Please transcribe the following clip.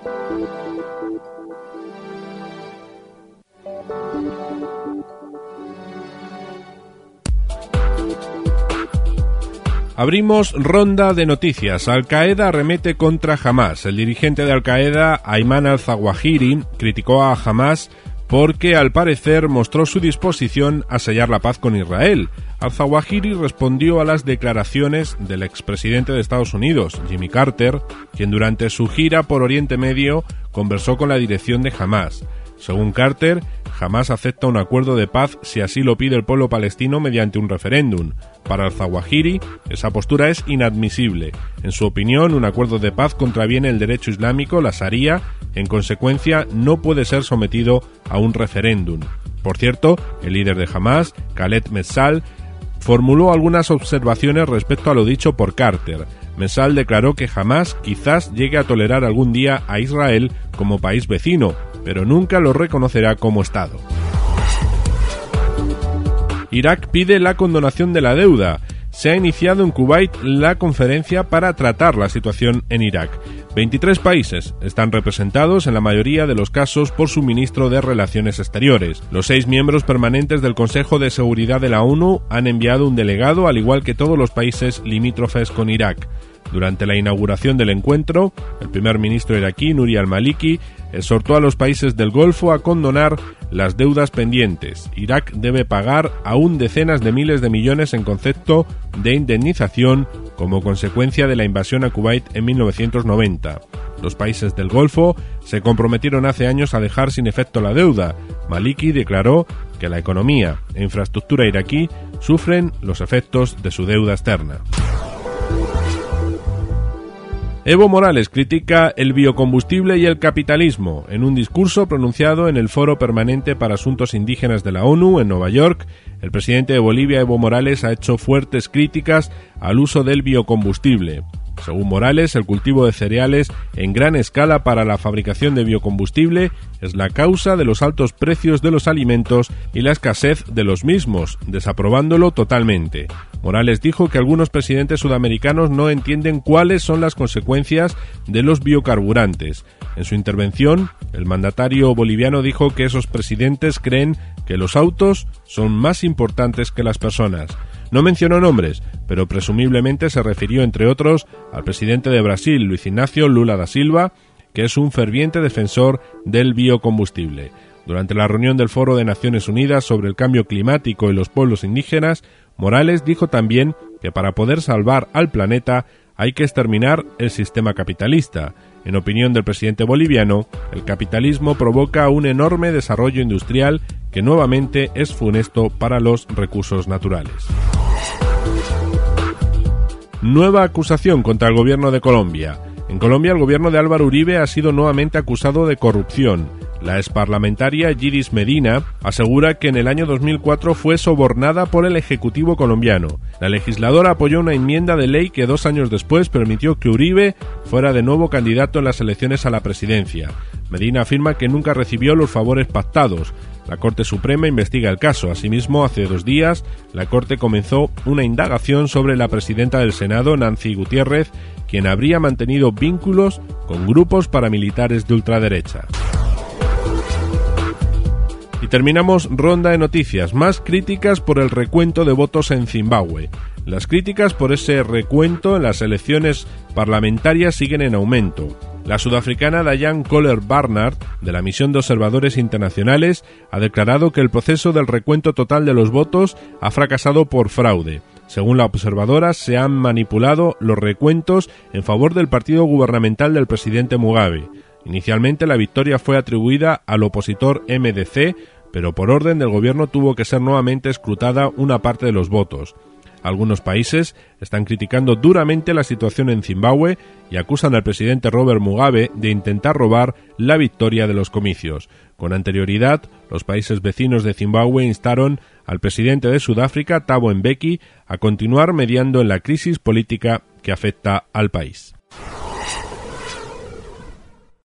Abrimos ronda de noticias. Al-Qaeda arremete contra Hamás. El dirigente de Al-Qaeda, Ayman al-Zawahiri, criticó a Hamás porque al parecer mostró su disposición a sellar la paz con Israel. Al-Zawahiri respondió a las declaraciones del expresidente de Estados Unidos, Jimmy Carter, quien durante su gira por Oriente Medio conversó con la dirección de Hamás. Según Carter, Hamás acepta un acuerdo de paz si así lo pide el pueblo palestino mediante un referéndum. Para al-Zawahiri, esa postura es inadmisible. En su opinión, un acuerdo de paz contraviene el derecho islámico, la Sharia. En consecuencia, no puede ser sometido a un referéndum. Por cierto, el líder de Hamás, Khaled Meshaal, formuló algunas observaciones respecto a lo dicho por Carter. Meshaal declaró que Hamás quizás llegue a tolerar algún día a Israel como país vecino, pero nunca lo reconocerá como Estado. Irak pide la condonación de la deuda. Se ha iniciado en Kuwait la conferencia para tratar la situación en Irak. 23 países están representados en la mayoría de los casos por su ministro de Relaciones Exteriores. Los 6 miembros permanentes del Consejo de Seguridad de la ONU han enviado un delegado, al igual que todos los países limítrofes con Irak. Durante la inauguración del encuentro, el primer ministro iraquí, Nouri al-Maliki, exhortó a los países del Golfo a condonar las deudas pendientes. Irak debe pagar aún decenas de miles de millones en concepto de indemnización como consecuencia de la invasión a Kuwait en 1990. Los países del Golfo se comprometieron hace años a dejar sin efecto la deuda. Maliki declaró que la economía e infraestructura iraquí sufren los efectos de su deuda externa. Evo Morales critica el biocombustible y el capitalismo. En un discurso pronunciado en el Foro Permanente para Asuntos Indígenas de la ONU en Nueva York, el presidente de Bolivia, Evo Morales, ha hecho fuertes críticas al uso del biocombustible. Según Morales, el cultivo de cereales en gran escala para la fabricación de biocombustible es la causa de los altos precios de los alimentos y la escasez de los mismos, desaprobándolo totalmente. Morales dijo que algunos presidentes sudamericanos no entienden cuáles son las consecuencias de los biocarburantes. En su intervención, el mandatario boliviano dijo que esos presidentes creen que los autos son más importantes que las personas. No mencionó nombres, pero presumiblemente se refirió, entre otros, al presidente de Brasil, Luis Ignacio Lula da Silva, que es un ferviente defensor del biocombustible. Durante la reunión del Foro de Naciones Unidas sobre el Cambio Climático y los Pueblos Indígenas, Morales dijo también que para poder salvar al planeta hay que exterminar el sistema capitalista. En opinión del presidente boliviano, el capitalismo provoca un enorme desarrollo industrial que nuevamente es funesto para los recursos naturales. Nueva acusación contra el gobierno de Colombia. En Colombia, el gobierno de Álvaro Uribe ha sido nuevamente acusado de corrupción. La exparlamentaria Yiris Medina asegura que en el año 2004 fue sobornada por el Ejecutivo colombiano. La legisladora apoyó una enmienda de ley que 2 años después permitió que Uribe fuera de nuevo candidato en las elecciones a la presidencia. Medina afirma que nunca recibió los favores pactados. La Corte Suprema investiga el caso. Asimismo, hace 2 días, la Corte comenzó una indagación sobre la presidenta del Senado, Nancy Gutiérrez, quien habría mantenido vínculos con grupos paramilitares de ultraderecha. Y terminamos ronda de noticias. Más críticas por el recuento de votos en Zimbabue. Las críticas por ese recuento en las elecciones parlamentarias siguen en aumento. La sudafricana Diane Kohler Barnard, de la Misión de Observadores Internacionales, ha declarado que el proceso del recuento total de los votos ha fracasado por fraude. Según la observadora, se han manipulado los recuentos en favor del partido gubernamental del presidente Mugabe. Inicialmente la victoria fue atribuida al opositor MDC, pero por orden del gobierno tuvo que ser nuevamente escrutada una parte de los votos. Algunos países están criticando duramente la situación en Zimbabue y acusan al presidente Robert Mugabe de intentar robar la victoria de los comicios. Con anterioridad, los países vecinos de Zimbabue instaron al presidente de Sudáfrica, Thabo Mbeki, a continuar mediando en la crisis política que afecta al país.